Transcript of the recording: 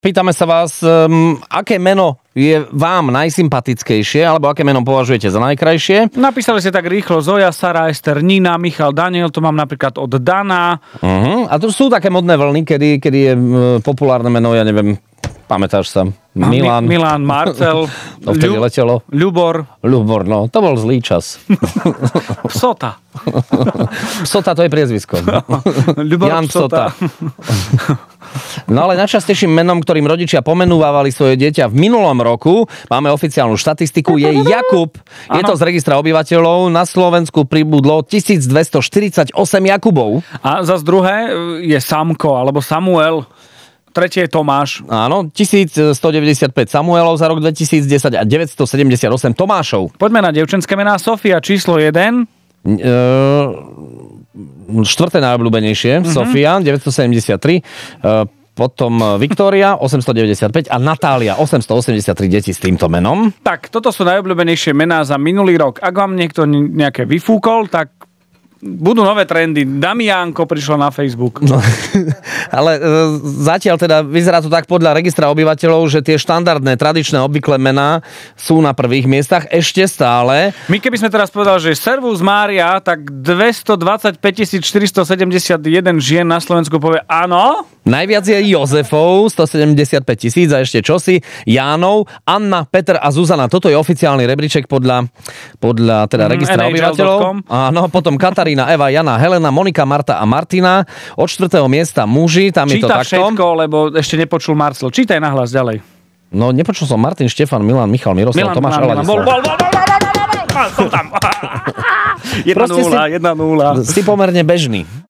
Pýtame sa vás, aké meno je vám najsympatickejšie, alebo aké meno považujete za najkrajšie? Napísali ste tak rýchlo Zoja, Sara, Ester, Nina, Michal, Daniel, to mám napríklad od Dana. A tu sú také modné vlny, kedy je populárne meno, ja neviem, pamätáš sa? Milan. Milan, Marcel. To vtedy letelo. Ľubor, no, to bol zlý čas. Psota. Psota, to je priezvisko. Ľubor Jan Psota. No ale najčastejším menom, ktorým rodičia pomenúvali svoje dieťa v minulom roku, máme oficiálnu štatistiku, je Jakub. Je to z registra obyvateľov. Na Slovensku pribudlo 1248 Jakubov. A zase druhé je Samko, alebo Samuel. Tretie je Tomáš. Áno, 1195 Samuelov za rok 2010 a 978 Tomášov. Poďme na dievčenské mená. Sofia číslo 1. Štvrté najobľúbenejšie, Sofia, 973, potom Viktória, 895 a Natália, 883 detí s týmto menom. Tak, toto sú najobľúbenejšie mená za minulý rok. Ak vám niekto nejaké vyfúkol, tak budú nové trendy. Damiánko prišlo na Facebook. No, ale zatiaľ teda vyzerá to tak podľa registra obyvateľov, že tie štandardné, tradičné, obvyklé mená sú na prvých miestach ešte stále. My keby sme teraz povedali, že Servus Mária, tak 225 471 žien na Slovensku povie áno. Najviac je Jozefov, 175 000 a ešte čosi, Jánov, Anna, Peter a Zuzana. Toto je oficiálny rebríček podľa teda registra obyvateľov. Áno, potom Katarína, Eva, Jana, Helena, Monika, Marta a Martina. Od 4. miesta muži, tam je to takto. Číta všetko, lebo ešte nepočul Marcel. Čítaj nahlas ďalej. No, nepočul som Martin, Štefan, Milan, Michal, Miroslav, Tomáš a Ladislav. Som tam. 1-0. Si pomerne bežný.